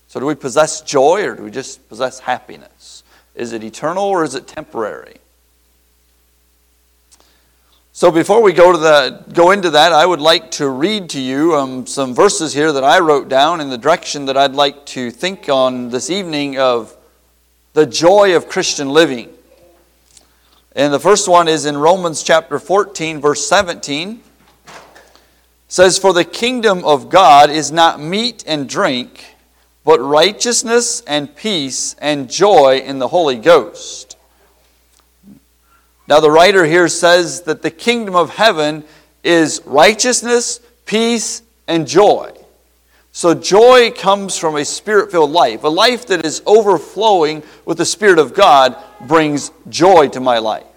So do we possess joy or do we just possess happiness? Is it eternal or is it temporary? So before we go into that, I would like to read to you some verses here that I wrote down in the direction that I'd like to think on this evening of the joy of Christian living. And the first one is in Romans chapter 14, verse 17. It says, "For the kingdom of God is not meat and drink, but righteousness and peace and joy in the Holy Ghost." Now the writer here says that the kingdom of heaven is righteousness, peace, and joy. So joy comes from a Spirit-filled life. A life that is overflowing with the Spirit of God brings joy to my life.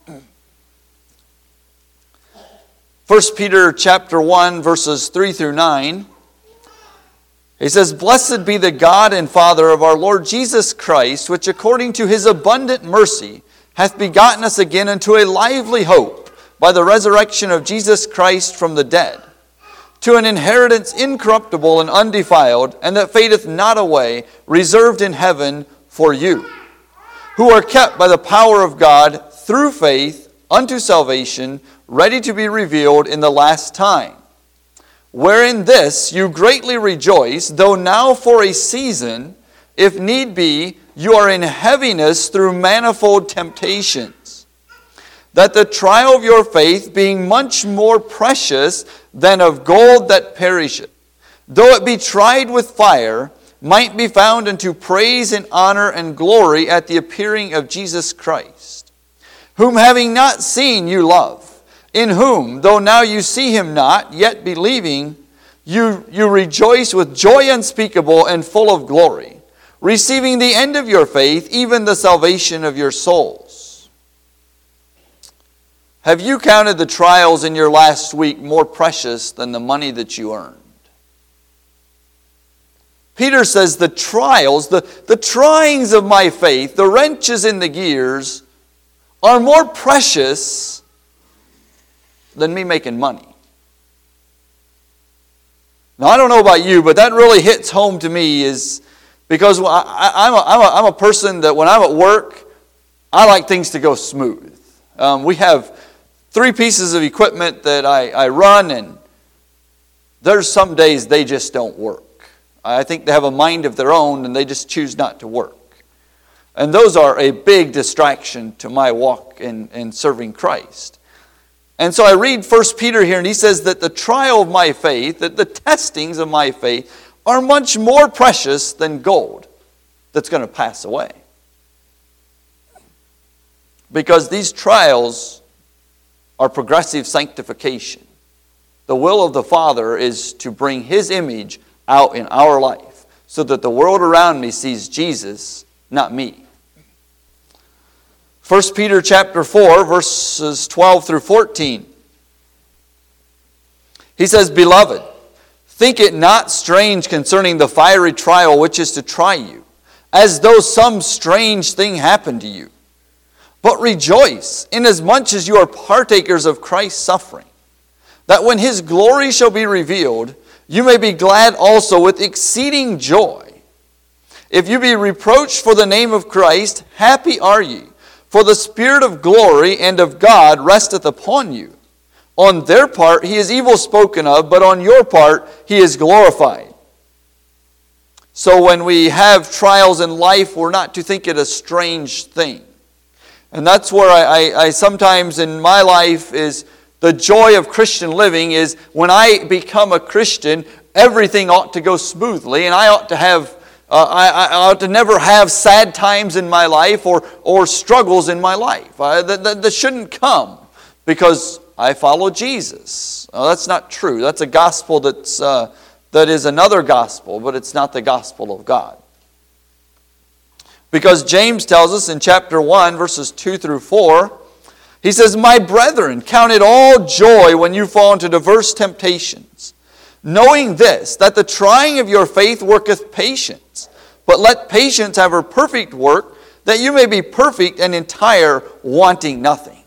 1 Peter chapter 1, verses 3 through 9. He says, "Blessed be the God and Father of our Lord Jesus Christ, which according to His abundant mercy hath begotten us again into a lively hope by the resurrection of Jesus Christ from the dead, to an inheritance incorruptible and undefiled, and that fadeth not away, reserved in heaven for you, who are kept by the power of God through faith unto salvation, ready to be revealed in the last time. Wherein this you greatly rejoice, though now for a season, if need be, you are in heaviness through manifold temptations, that the trial of your faith, being much more precious than of gold that perisheth, though it be tried with fire, might be found unto praise and honor and glory at the appearing of Jesus Christ, whom having not seen you love, in whom, though now you see Him not, yet believing, you rejoice with joy unspeakable and full of glory, receiving the end of your faith, even the salvation of your souls." Have you counted the trials in your last week more precious than the money that you earned? Peter says the trials, the tryings of my faith, the wrenches in the gears, are more precious than me making money. Now, I don't know about you, but that really hits home to me is because I'm a person that when I'm at work, I like things to go smooth. We have 3 pieces of equipment that I run, and there's some days they just don't work. I think they have a mind of their own, and they just choose not to work. And those are a big distraction to my walk in serving Christ. And so I read 1 Peter here, and he says that the trial of my faith, that the testings of my faith, are much more precious than gold that's going to pass away. Because these trials are progressive sanctification. The will of the Father is to bring His image out in our life so that the world around me sees Jesus, not me. 1 Peter chapter 4, verses 12 through 14. He says, "Beloved, think it not strange concerning the fiery trial which is to try you, as though some strange thing happened to you. But rejoice, inasmuch as you are partakers of Christ's suffering, that when His glory shall be revealed, you may be glad also with exceeding joy. If you be reproached for the name of Christ, happy are ye, for the Spirit of glory and of God resteth upon you. On their part He is evil spoken of, but on your part He is glorified." So when we have trials in life, we're not to think it a strange thing. And that's where I sometimes in my life is the joy of Christian living is when I become a Christian, everything ought to go smoothly, and I ought to have I ought to never have sad times in my life or struggles in my life. That shouldn't come because I follow Jesus. That's not true. That's a gospel that is another gospel, but it's not the gospel of God. Because James tells us in chapter 1, verses 2 through 4, he says, "My brethren, count it all joy when you fall into diverse temptations, knowing this, that the trying of your faith worketh patience. But let patience have her perfect work, that you may be perfect and entire, wanting nothing."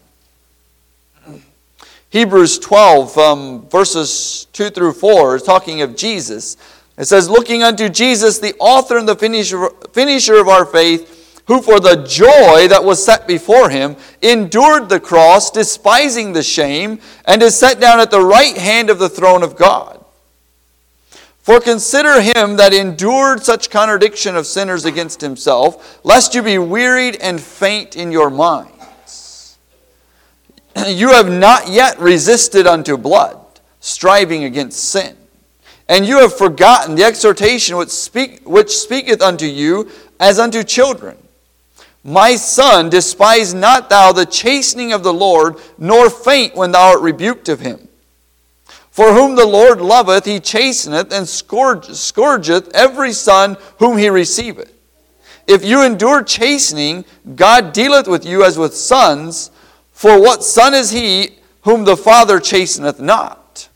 Hebrews 12, verses 2 through 4, is talking of Jesus. It says, looking unto Jesus, the author and the finisher of our faith, who for the joy that was set before him endured the cross, despising the shame, and is set down at the right hand of the throne of God. For consider him that endured such contradiction of sinners against himself, lest you be wearied and faint in your minds. You have not yet resisted unto blood, striving against sin. And you have forgotten the exhortation which speaketh unto you as unto children. My son, despise not thou the chastening of the Lord, nor faint when thou art rebuked of him. For whom the Lord loveth, he chasteneth, and scourgeth every son whom he receiveth. If you endure chastening, God dealeth with you as with sons. For what son is he whom the Father chasteneth not?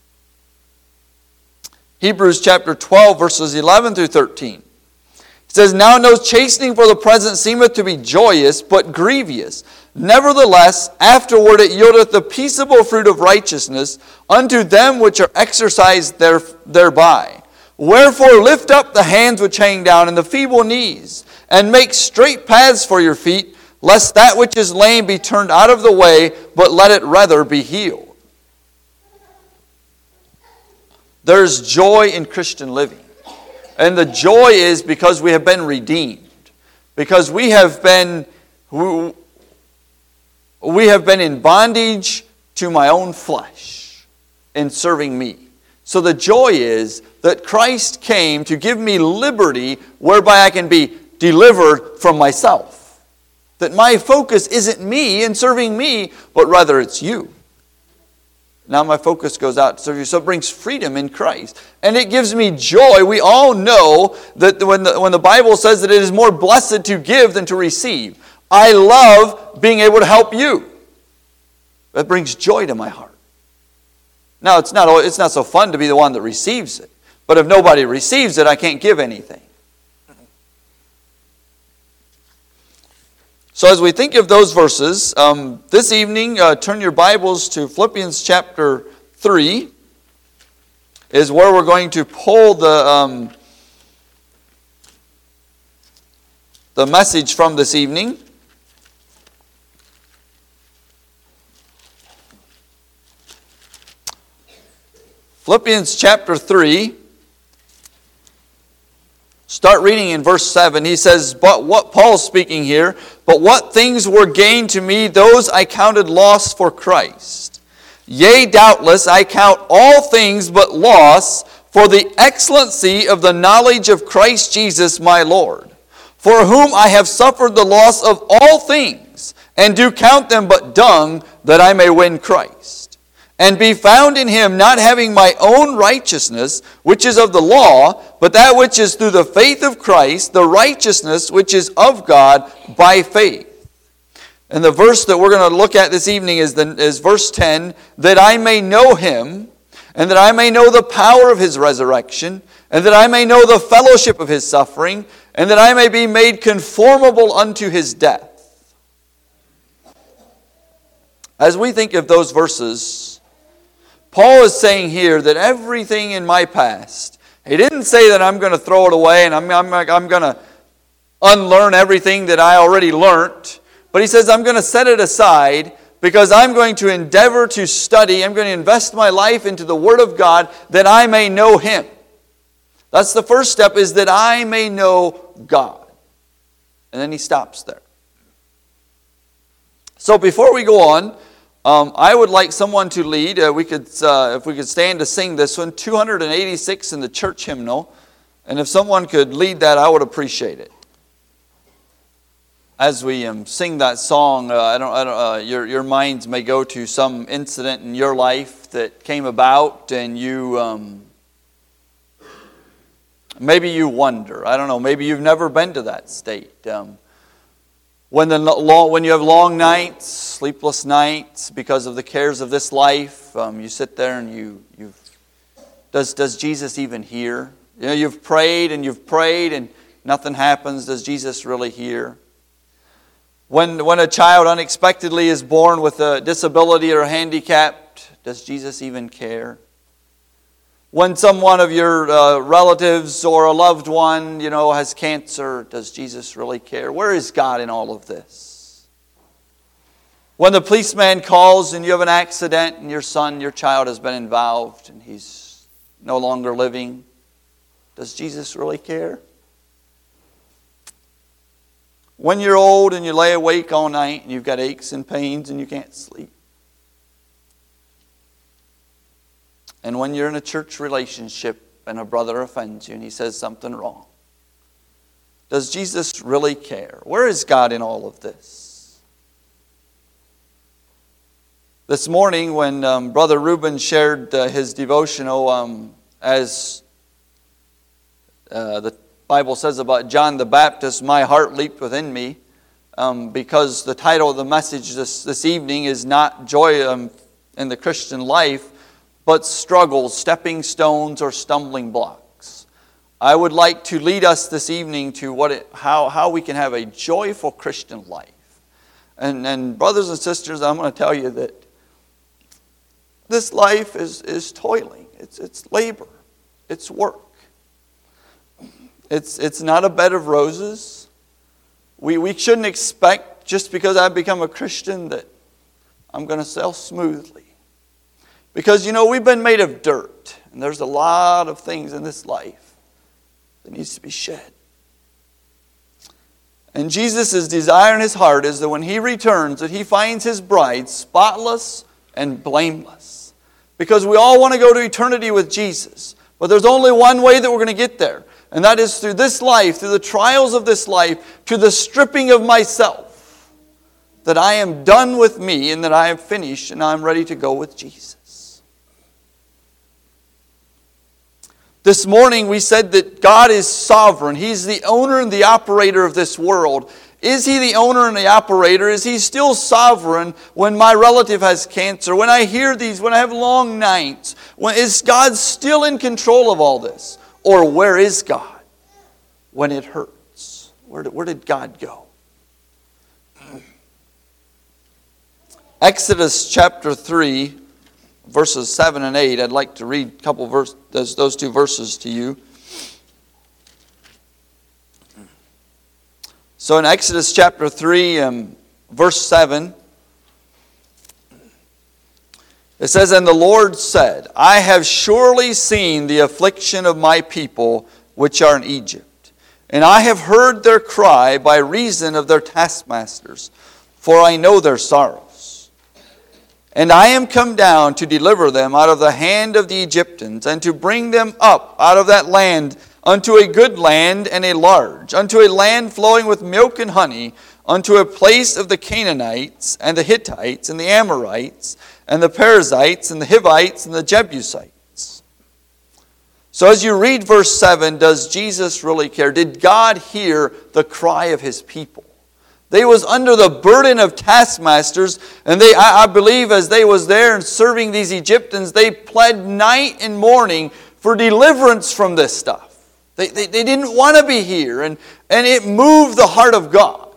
Hebrews chapter 12, verses 11 through 13. It says, now no chastening for the present seemeth to be joyous, but grievous. Nevertheless, afterward it yieldeth the peaceable fruit of righteousness unto them which are exercised thereby. Wherefore lift up the hands which hang down, and the feeble knees, and make straight paths for your feet, lest that which is lame be turned out of the way, but let it rather be healed. There's joy in Christian living. And the joy is because we have been redeemed. Because we have been in bondage to my own flesh in serving me. So the joy is that Christ came to give me liberty whereby I can be delivered from myself. That my focus isn't me and serving me, but rather it's you. Now my focus goes out to serve you. So it brings freedom in Christ. And it gives me joy. We all know that when the Bible says that it is more blessed to give than to receive. I love being able to help you. That brings joy to my heart. Now it's not so fun to be the one that receives it. But if nobody receives it, I can't give anything. So as we think of those verses, this evening, turn your Bibles to Philippians chapter 3, is where we're going to pull the message from this evening. Philippians chapter 3. Start reading in verse 7. He says, but what Paul's speaking here, but what things were gained to me, those I counted loss for Christ. Yea, doubtless, I count all things but loss for the excellency of the knowledge of Christ Jesus my Lord, for whom I have suffered the loss of all things, and do count them but dung, that I may win Christ. And be found in him, not having my own righteousness, which is of the law, but that which is through the faith of Christ, the righteousness which is of God by faith. And the verse that we're going to look at this evening is verse 10, that I may know him, and that I may know the power of his resurrection, and that I may know the fellowship of his suffering, and that I may be made conformable unto his death. As we think of those verses, Paul is saying here that everything in my past, he didn't say that I'm going to throw it away and I'm going to unlearn everything that I already learned. But he says I'm going to set it aside because I'm going to endeavor to study. I'm going to invest my life into the Word of God that I may know him. That's the first step, is that I may know God. And then he stops there. So before we go on, I would like someone to lead. If we could stand to sing this one, 286 in the church hymnal. And if someone could lead that, I would appreciate it. As we sing that song, your minds may go to some incident in your life that came about, and you maybe you wonder. I don't know. Maybe you've never been to that state. When you have long nights, sleepless nights because of the cares of this life, you sit there and does Jesus even hear? You know, you've prayed and nothing happens. Does Jesus really hear? When a child unexpectedly is born with a disability or handicapped, does Jesus even care? When someone of your relatives or a loved one, has cancer, does Jesus really care? Where is God in all of this? When the policeman calls and you have an accident and your child has been involved and he's no longer living, does Jesus really care? When you're old and you lay awake all night and you've got aches and pains and you can't sleep. And when you're in a church relationship and a brother offends you and he says something wrong, does Jesus really care? Where is God in all of this? This morning when Brother Reuben shared his devotional, as the Bible says about John the Baptist, my heart leaped within me, because the title of the message this evening is not Joy in the Christian Life, but struggles, stepping stones, or stumbling blocks. I would like to lead us this evening to how we can have a joyful Christian life. And brothers and sisters, I'm going to tell you that this life is toiling. It's labor. It's work. It's not a bed of roses. We shouldn't expect, just because I've become a Christian, that I'm going to sail smoothly. Because, we've been made of dirt. And there's a lot of things in this life that needs to be shed. And Jesus' desire in his heart is that when he returns, that he finds his bride spotless and blameless. Because we all want to go to eternity with Jesus. But there's only one way that we're going to get there. And that is through this life, through the trials of this life, to the stripping of myself. That I am done with me and that I am finished and I'm ready to go with Jesus. This morning we said that God is sovereign. He's the owner and the operator of this world. Is He the owner and the operator? Is He still sovereign when my relative has cancer? When I hear these, when I have long nights? Is God still in control of all this? Or where is God when it hurts? Where did God go? Exodus chapter 3. Verses 7 and 8, I'd like to read a couple verses, those two verses to you. So in Exodus chapter 3, verse 7, it says, "And the Lord said, I have surely seen the affliction of my people which are in Egypt, and I have heard their cry by reason of their taskmasters, for I know their sorrows. And I am come down to deliver them out of the hand of the Egyptians, and to bring them up out of that land unto a good land and a large, unto a land flowing with milk and honey, unto a place of the Canaanites, and the Hittites, and the Amorites, and the Perizzites, and the Hivites, and the Jebusites." So as you read verse 7, does Jesus really care? Did God hear the cry of His people? They was under the burden of taskmasters, and I believe as they was there and serving these Egyptians, they pled night and morning for deliverance from this stuff. They didn't want to be here, and it moved the heart of God.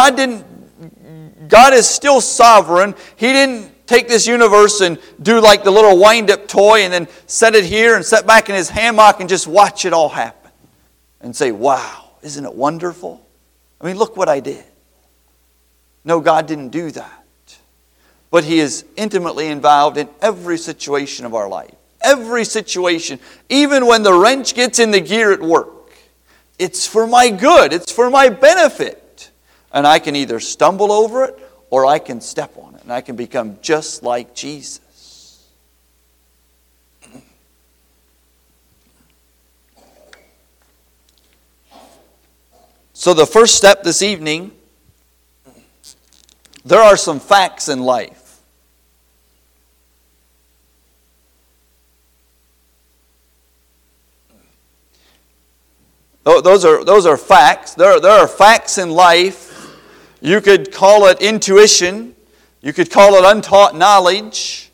God is still sovereign. He didn't take this universe and do like the little wind-up toy and then set it here and set back in His hammock and just watch it all happen and say, wow, isn't it wonderful? I mean, look what I did. No, God didn't do that. But He is intimately involved in every situation of our life. Every situation. Even when the wrench gets in the gear at work. It's for my good. It's for my benefit. And I can either stumble over it or I can step on it. And I can become just like Jesus. So the first step this evening, there are some facts in life. Those are facts. There are facts in life. You could call it intuition. You could call it untaught knowledge.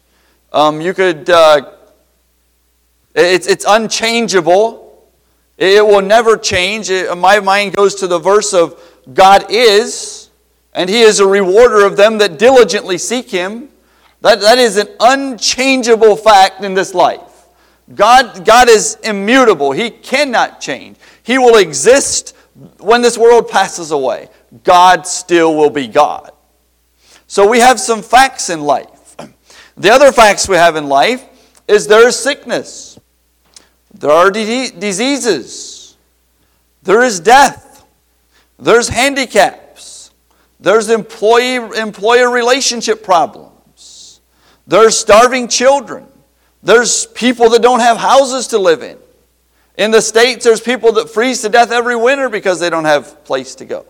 It's unchangeable. It will never change. My mind goes to the verse of God is. And He is a rewarder of them that diligently seek Him. That is an unchangeable fact in this life. God is immutable. He cannot change. He will exist when this world passes away. God still will be God. So we have some facts in life. The other facts we have in life is there is sickness. There are diseases. There is death. There's handicaps. There's employer relationship problems. There's starving children. There's people that don't have houses to live in. In the States, there's people that freeze to death every winter because they don't have a place to go.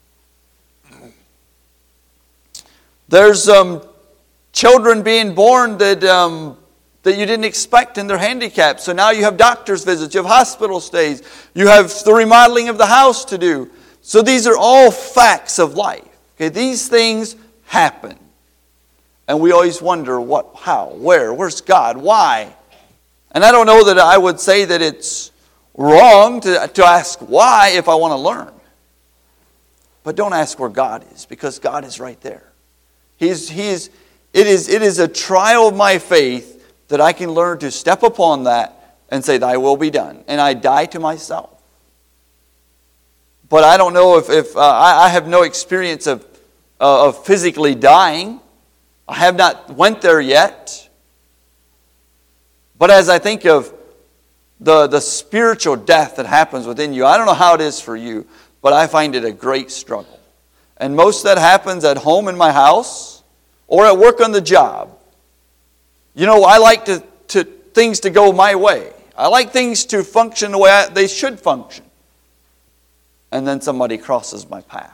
There's children being born that you didn't expect in their handicap. So now you have doctor's visits, you have hospital stays, you have the remodeling of the house to do. So these are all facts of life. Okay, these things happen. And we always wonder what, how, where's God, why? And I don't know that I would say that it's wrong to ask why if I want to learn. But don't ask where God is, because God is right there. It is a trial of my faith that I can learn to step upon that and say, thy will be done. And I die to myself. But I don't know if I have no experience of physically dying. I have not went there yet. But as I think of the spiritual death that happens within you, I don't know how it is for you, but I find it a great struggle. And most of that happens at home in my house or at work on the job. You know, I like things to go my way. I like things to function the way they should function. And then somebody crosses my path.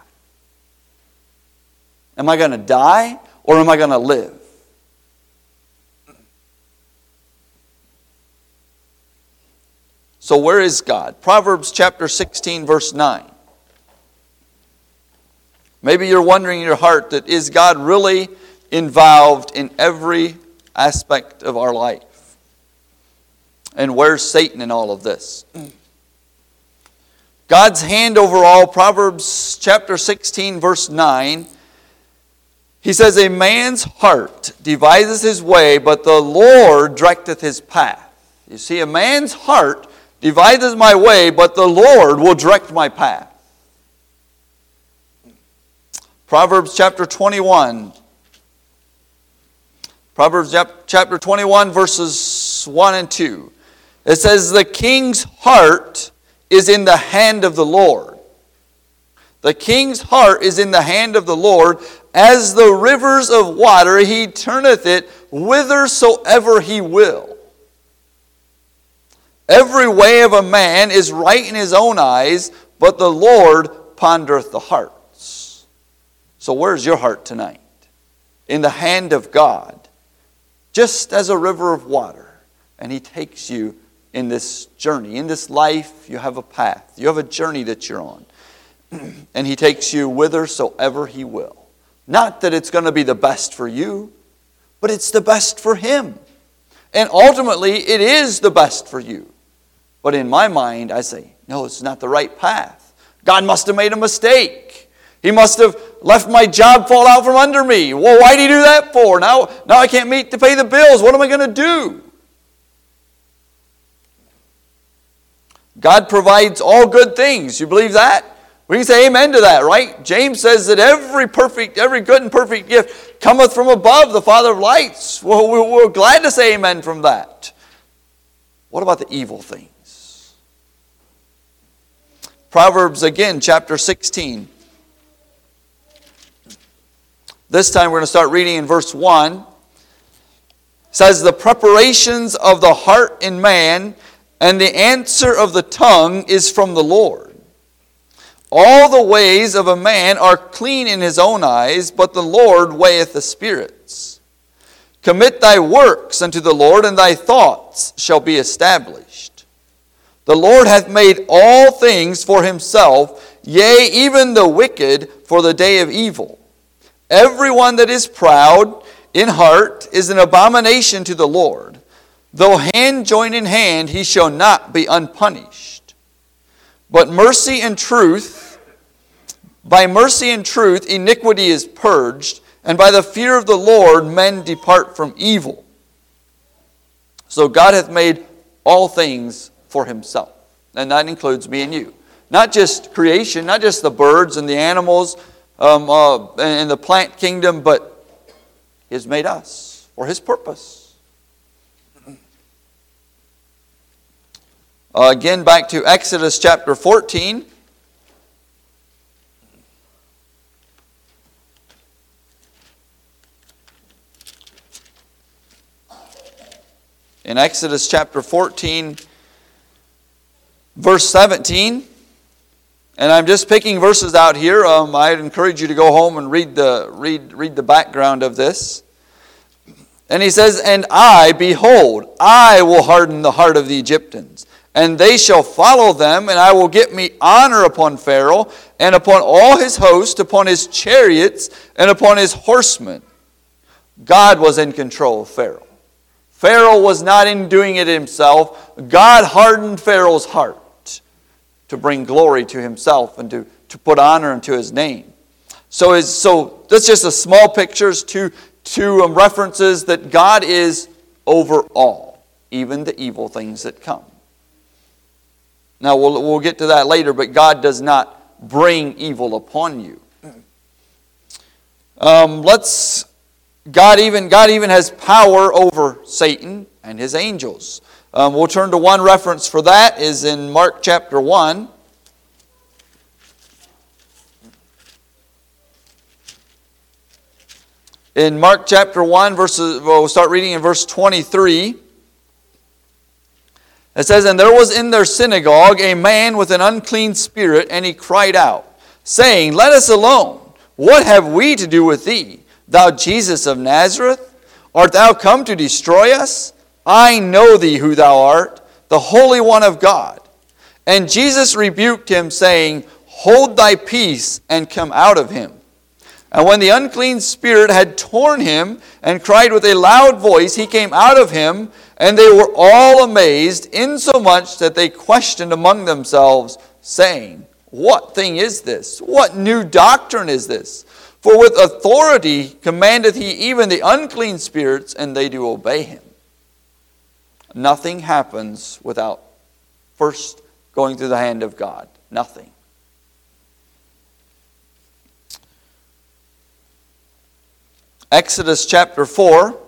Am I going to die or am I going to live? So where is God? Proverbs chapter 16, verse 9. Maybe you're wondering in your heart that is God really involved in every aspect of our life? And where's Satan in all of this? God's hand over all, Proverbs chapter 16, verse 9. He says, a man's heart deviseth his way, but the Lord directeth his path. You see, a man's heart deviseth my way, but the Lord will direct my path. Proverbs chapter 21. Proverbs chapter 21, verses 1 and 2. It says, the king's heart is in the hand of the Lord. The king's heart is in the hand of the Lord. As the rivers of water, he turneth it whithersoever he will. Every way of a man is right in his own eyes, but the Lord pondereth the hearts. So where's your heart tonight? In the hand of God. Just as a river of water. And he takes you in this journey. In this life, you have a path. You have a journey that you're on. And he takes you whithersoever he will. Not that it's going to be the best for you, but it's the best for him. And ultimately, it is the best for you. But in my mind, I say, no, it's not the right path. God must have made a mistake. He must have left my job fall out from under me. Well, why did he do that for? Now I can't meet to pay the bills. What am I going to do? God provides all good things. You believe that? We can say amen to that, right? James says that every good and perfect gift cometh from above, the Father of lights. Well, we're glad to say amen from that. What about the evil things? Proverbs again, chapter 16. This time we're going to start reading in verse 1. It says, the preparations of the heart in man and the answer of the tongue is from the Lord. All the ways of a man are clean in his own eyes, but the Lord weigheth the spirits. Commit thy works unto the Lord, and thy thoughts shall be established. The Lord hath made all things for himself, yea, even the wicked for the day of evil. Everyone that is proud in heart is an abomination to the Lord. Though hand join in hand, he shall not be unpunished. But mercy and truth, by mercy and truth, iniquity is purged, and by the fear of the Lord men depart from evil. So God hath made all things for himself. And that includes me and you. Not just creation, not just the birds and the animals and the plant kingdom, but he has made us for his purpose. Again, back to Exodus chapter 14. In Exodus chapter 14, verse 17, and I'm just picking verses out here. I'd encourage you to go home and read the background of this. And he says, "And I, behold, I will harden the heart of the Egyptians, and they shall follow them, and I will get me honor upon Pharaoh, and upon all his host, upon his chariots, and upon his horsemen." God was in control of Pharaoh. Pharaoh was not in doing it himself. God hardened Pharaoh's heart to bring glory to himself and to put honor into his name. So that's just a small pictures to references that God is over all, even the evil things that come. Now we'll get to that later, but God does not bring evil upon you. God even has power over Satan and his angels. We'll turn to one reference for that, is in Mark chapter 1. In Mark chapter 1, we'll start reading in verse 23. It says, "And there was in their synagogue a man with an unclean spirit, and he cried out, saying, Let us alone. What have we to do with thee, thou Jesus of Nazareth? Art thou come to destroy us? I know thee who thou art, the Holy One of God. And Jesus rebuked him, saying, Hold thy peace, and come out of him. And when the unclean spirit had torn him, and cried with a loud voice, he came out of him, and they were all amazed, insomuch that they questioned among themselves, saying, What thing is this? What new doctrine is this? For with authority commandeth he even the unclean spirits, and they do obey him." Nothing happens without first going through the hand of God. Nothing. Exodus chapter 4.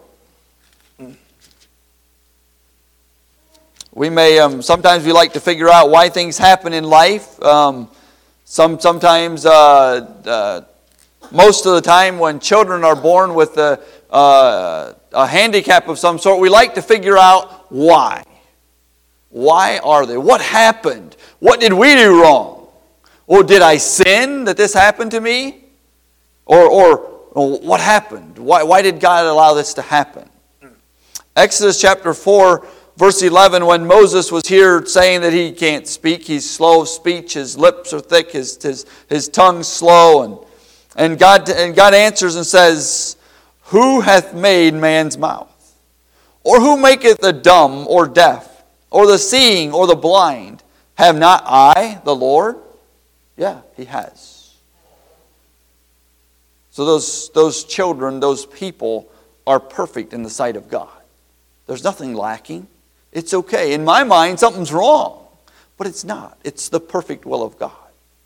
Sometimes we like to figure out why things happen in life. Sometimes most of the time when children are born with a handicap of some sort, we like to figure out why. Why are they? What happened? What did we do wrong? Or did I sin that this happened to me? Or what happened? Why did God allow this to happen? Exodus chapter 4, verse 11, when Moses was here saying that he can't speak, he's slow of speech, his lips are thick, his tongue's slow, and God answers and says, "Who hath made man's mouth? Or who maketh the dumb or deaf, or the seeing or the blind? Have not I, the Lord?" Yeah, he has. So those children, those people are perfect in the sight of God. There's nothing lacking. It's okay. In my mind, something's wrong. But it's not. It's the perfect will of God.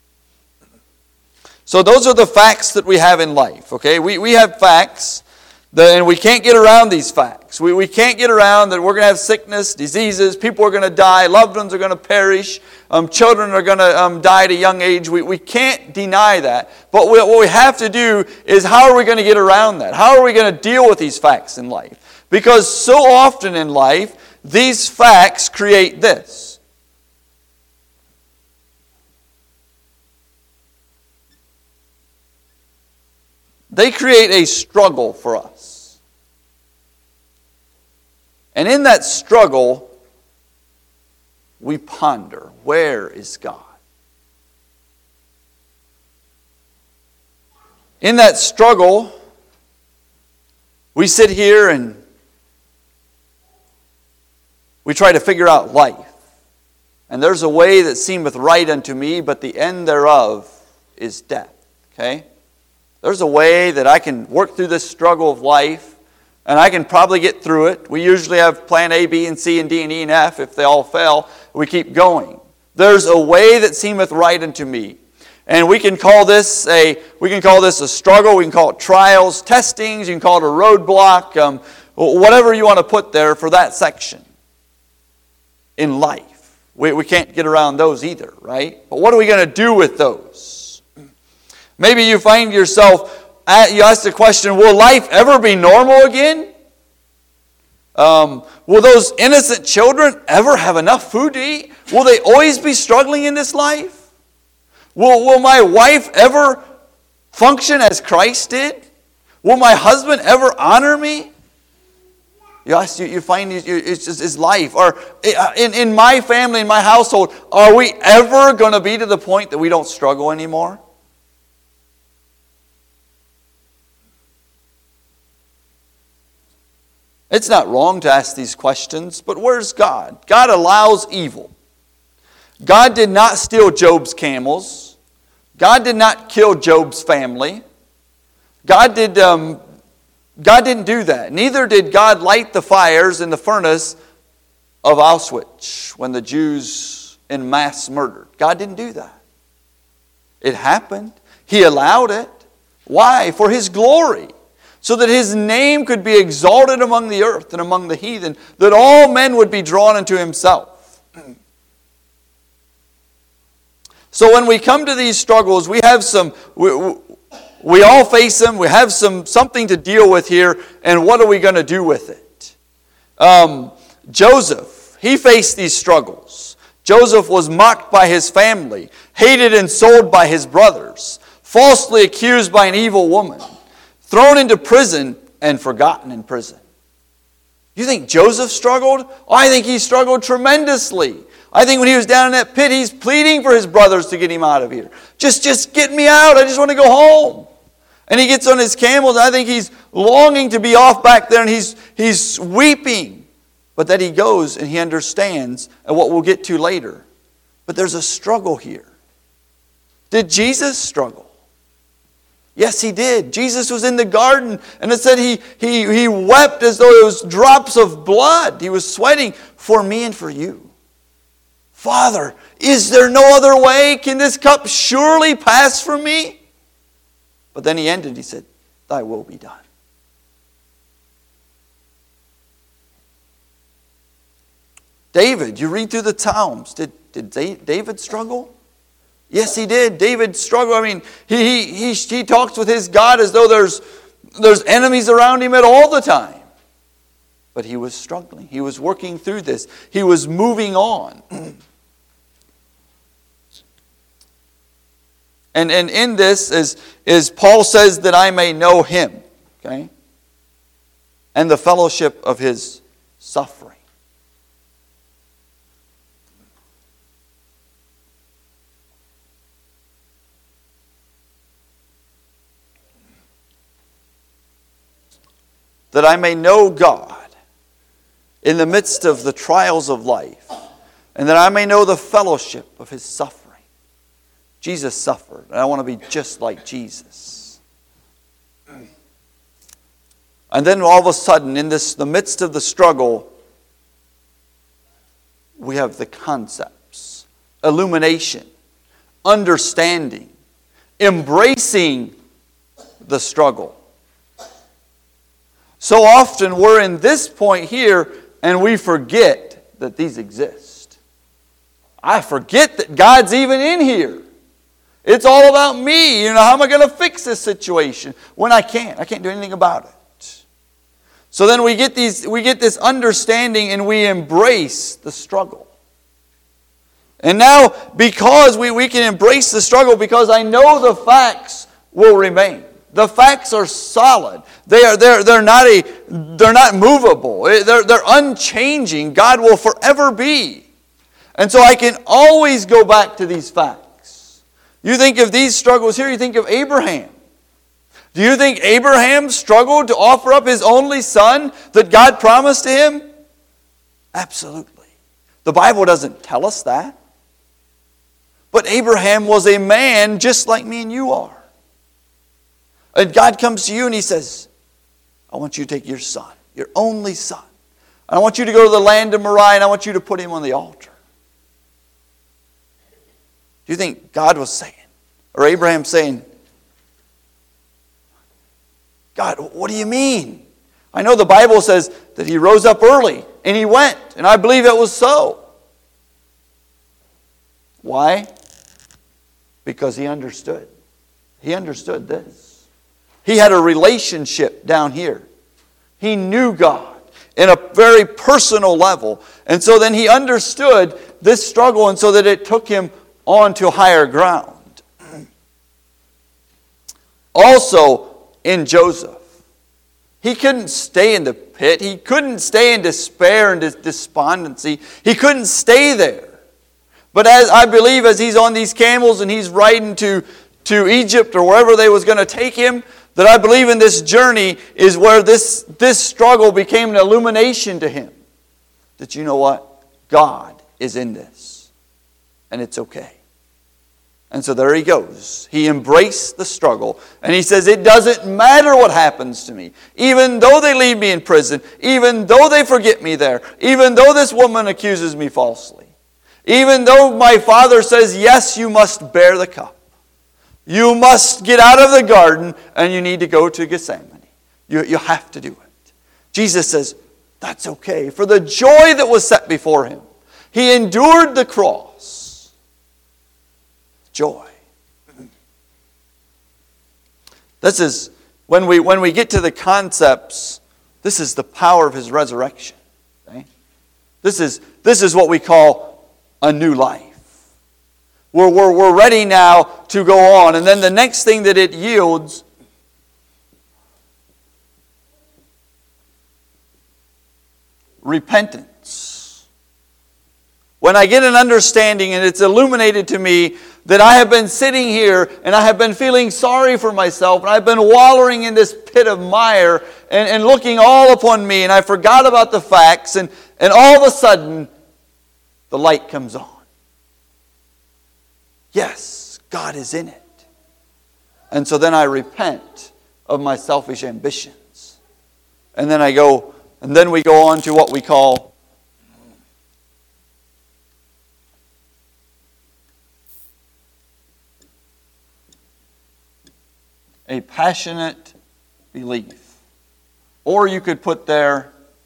So those are the facts that we have in life. Okay, we have facts, and we can't get around these facts. We can't get around that we're going to have sickness, diseases, people are going to die, loved ones are going to perish, children are going to die at a young age. We can't deny that. But what we have to do is, how are we going to get around that? How are we going to deal with these facts in life? Because so often in life, these facts create this. They create a struggle for us. And in that struggle, we ponder, where is God? In that struggle, we sit here and we try to figure out life. And there's a way that seemeth right unto me, but the end thereof is death. Okay? There's a way that I can work through this struggle of life, and I can probably get through it. We usually have plan A, B, and C, and D, and E, and F. If they all fail, we keep going. There's a way that seemeth right unto me. And we can call this a struggle. We can call it trials, testings. You can call it a roadblock. Whatever you want to put there for that section in life. We can't get around those either, right? But what are we going to do with those? Maybe you find yourself, you ask the question, will life ever be normal again? Will those innocent children ever have enough food to eat? Will they always be struggling in this life? Will my wife ever function as Christ did? Will my husband ever honor me? You find it's just his life. Or in my family, in my household, are we ever going to be to the point that we don't struggle anymore? It's not wrong to ask these questions, but where's God? God allows evil. God did not steal Job's camels. God did not kill Job's family. God didn't do that. Neither did God light the fires in the furnace of Auschwitz when the Jews en masse murdered. God didn't do that. It happened. He allowed it. Why? For His glory. So that His name could be exalted among the earth and among the heathen, that all men would be drawn unto Himself. So when we come to these struggles, we have we all face them. We have something to deal with here, and what are we going to do with it? Joseph, he faced these struggles. Joseph was mocked by his family, hated and sold by his brothers, falsely accused by an evil woman, thrown into prison and forgotten in prison. You think Joseph struggled? Oh, I think he struggled tremendously. I think when he was down in that pit, he's pleading for his brothers to get him out of here. Just get me out. I just want to go home. And he gets on his camels. I think he's longing to be off back there, and he's weeping. But then he goes and he understands, and what we'll get to later. But there's a struggle here. Did Jesus struggle? Yes, He did. Jesus was in the garden, and it said he wept as though it was drops of blood. He was sweating for me and for you. Father, is there no other way? Can this cup surely pass from me? But then He ended, He said, Thy will be done. David, you read through the Psalms. Did David struggle? Yes, he did. David struggled. I mean, he talks with his God as though there's enemies around him at all the time. But he was struggling. He was working through this. He was moving on. And in this is Paul says that I may know Him, okay, and the fellowship of His suffering. That I may know God in the midst of the trials of life, and that I may know the fellowship of His suffering. Jesus suffered, and I want to be just like Jesus. And then all of a sudden, in the midst of the struggle, we have the concepts, illumination, understanding, embracing the struggle. So often we're in this point here and we forget that these exist. I forget that God's even in here. It's all about me. How am I going to fix this situation when I can't? I can't do anything about it. So then we get this understanding and we embrace the struggle. And now, because we can embrace the struggle, because I know the facts will remain. The facts are solid. They're not movable. They're unchanging. God will forever be. And so I can always go back to these facts. You think of these struggles here, you think of Abraham. Do you think Abraham struggled to offer up his only son that God promised to him? Absolutely. The Bible doesn't tell us that. But Abraham was a man just like me and you are. And God comes to you and He says, I want you to take your son, your only son. And I want you to go to the land of Moriah, and I want you to put him on the altar. Do you think God was saying, or Abraham saying, God, what do you mean? I know the Bible says that he rose up early and he went, and I believe it was so. Why? Because he understood. He understood this. He had a relationship down here. He knew God in a very personal level. And so then he understood this struggle, and so that it took him on to higher ground. Also, in Joseph, he couldn't stay in the pit. He couldn't stay in despair and despondency. He couldn't stay there. But as I believe, as he's on these camels and he's riding to Egypt or wherever they was going to take him, that I believe in this journey is where this struggle became an illumination to him. That you know what? God is in this. And it's okay. And so there he goes. He embraced the struggle. And he says, it doesn't matter what happens to me. Even though they leave me in prison. Even though they forget me there. Even though this woman accuses me falsely. Even though my father says, yes, you must bear the cup. You must get out of the garden and you need to go to Gethsemane. You have to do it. Jesus says, that's okay. For the joy that was set before him, he endured the cross. Joy. This is, when we get to the concepts, this is the power of his resurrection. Okay? This is what we call a new life. We're ready now to go on. And then the next thing that it yields, repentance. When I get an understanding and it's illuminated to me that I have been sitting here and I have been feeling sorry for myself and I've been wallowing in this pit of mire and looking all upon me and I forgot about the facts and all of a sudden the light comes on. Yes, God is in it. And so then I repent of my selfish ambitions. And then we go on to what we call a passionate belief. Or you could put there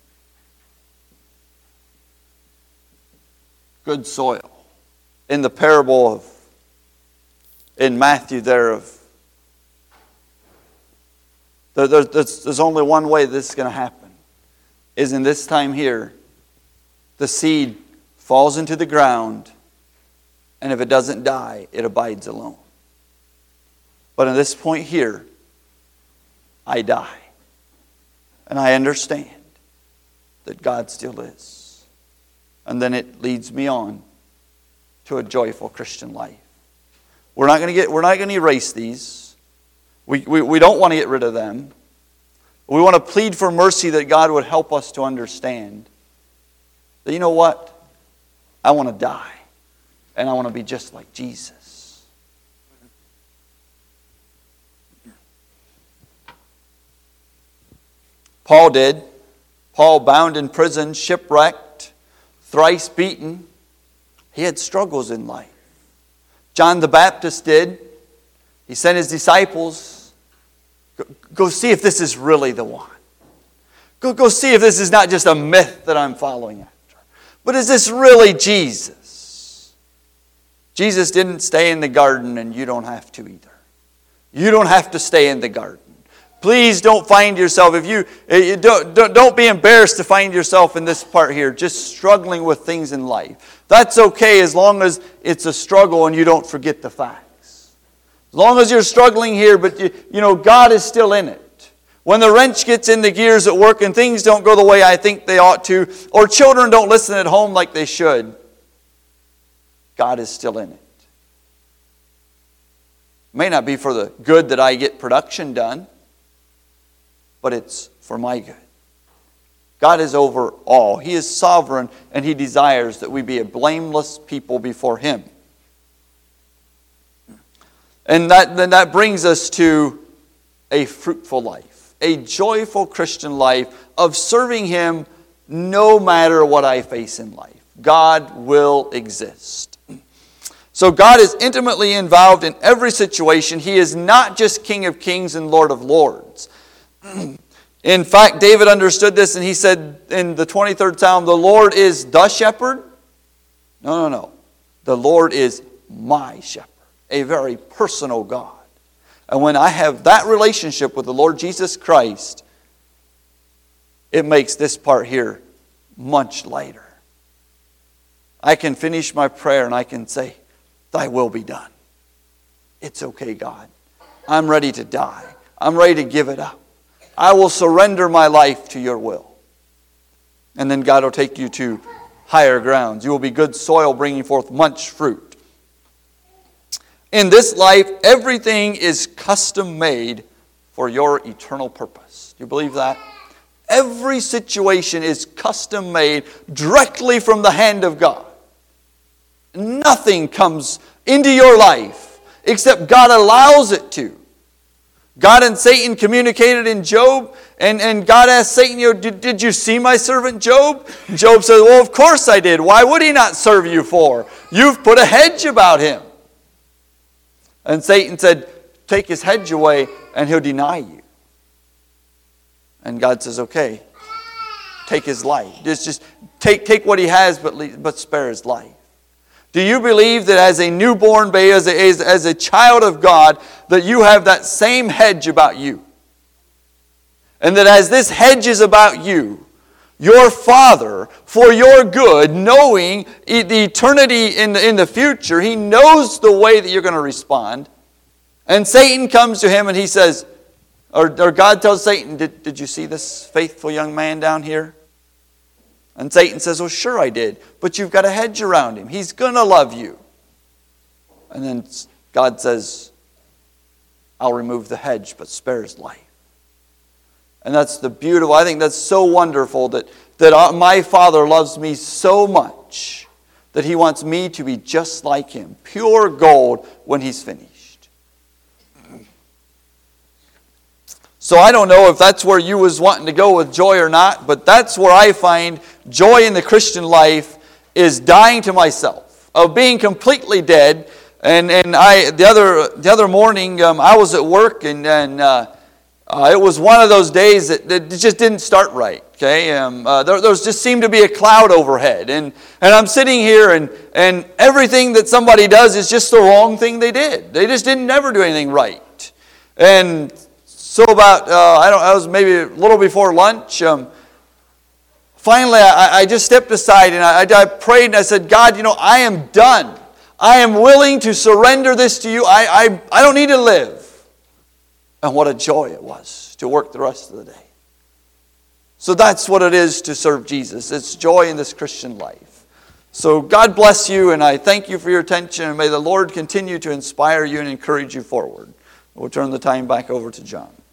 good soil. In the parable in Matthew there's only one way this is going to happen. Is in this time here, the seed falls into the ground, and if it doesn't die, it abides alone. But at this point here, I die. And I understand that God still is. And then it leads me on to a joyful Christian life. We're not going to erase these. We don't want to get rid of them. We want to plead for mercy that God would help us to understand that, you know what? I want to die. And I want to be just like Jesus. Paul did. Paul bound in prison, shipwrecked, thrice beaten. He had struggles in life. John the Baptist did. He sent his disciples, go see if this is really the one. Go see if this is not just a myth that I'm following after. But is this really Jesus? Jesus didn't stay in the garden, and you don't have to either. You don't have to stay in the garden. Please don't find yourself, don't be embarrassed to find yourself in this part here, just struggling with things in life. That's okay as long as it's a struggle and you don't forget the facts. As long as you're struggling here, but God is still in it. When the wrench gets in the gears at work and things don't go the way I think they ought to, or children don't listen at home like they should, God is still in it. It may not be for the good that I get production done, but it's for my good. God is over all. He is sovereign, and He desires that we be a blameless people before Him. And that brings us to a fruitful life. a joyful Christian life of serving Him no matter what I face in life. God will exist. So God is intimately involved in every situation. He is not just King of Kings and Lord of Lords. In fact, David understood this and he said in the 23rd Psalm, the Lord is the shepherd. No. The Lord is my shepherd. A very personal God. And when I have that relationship with the Lord Jesus Christ, it makes this part here much lighter. I can finish my prayer and I can say, Thy will be done. It's okay, God. I'm ready to die. I'm ready to give it up. I will surrender my life to your will. And then God will take you to higher grounds. You will be good soil bringing forth much fruit. In this life, everything is custom made for your eternal purpose. Do you believe that? Every situation is custom made directly from the hand of God. Nothing comes into your life except God allows it to. God and Satan communicated in Job, and God asked Satan, did you see my servant Job? And Job said, well, of course I did. Why would he not serve you for? You've put a hedge about him. And Satan said, take his hedge away and he'll deny you. And God says, okay, take his life. Just take what he has, but spare his life. Do you believe that as a newborn baby, as a child of God, that you have that same hedge about you? And that as this hedge is about you, your Father, for your good, knowing the eternity in the future, He knows the way that you're going to respond. And Satan comes to him and he says, or God tells Satan, did you see this faithful young man down here? And Satan says, well, sure I did. But you've got a hedge around him. He's going to love you. And then God says, I'll remove the hedge, but spare his life. And that's the beautiful, I think that's so wonderful that my Father loves me so much that He wants me to be just like Him. Pure gold when He's finished. So I don't know if that's where you was wanting to go with joy or not, but that's where I find joy in the Christian life is dying to myself, of being completely dead. And the other morning I was at work and it was one of those days that just didn't start right. Okay, there just seemed to be a cloud overhead, and I'm sitting here and everything that somebody does is just the wrong thing they did. They just didn't never do anything right, and. So about, I was maybe a little before lunch, finally I just stepped aside and I prayed and I said, God, I am done. I am willing to surrender this to you. I don't need to live. And what a joy it was to work the rest of the day. So that's what it is to serve Jesus. It's joy in this Christian life. So God bless you, and I thank you for your attention, and may the Lord continue to inspire you and encourage you forward. We'll turn the time back over to John.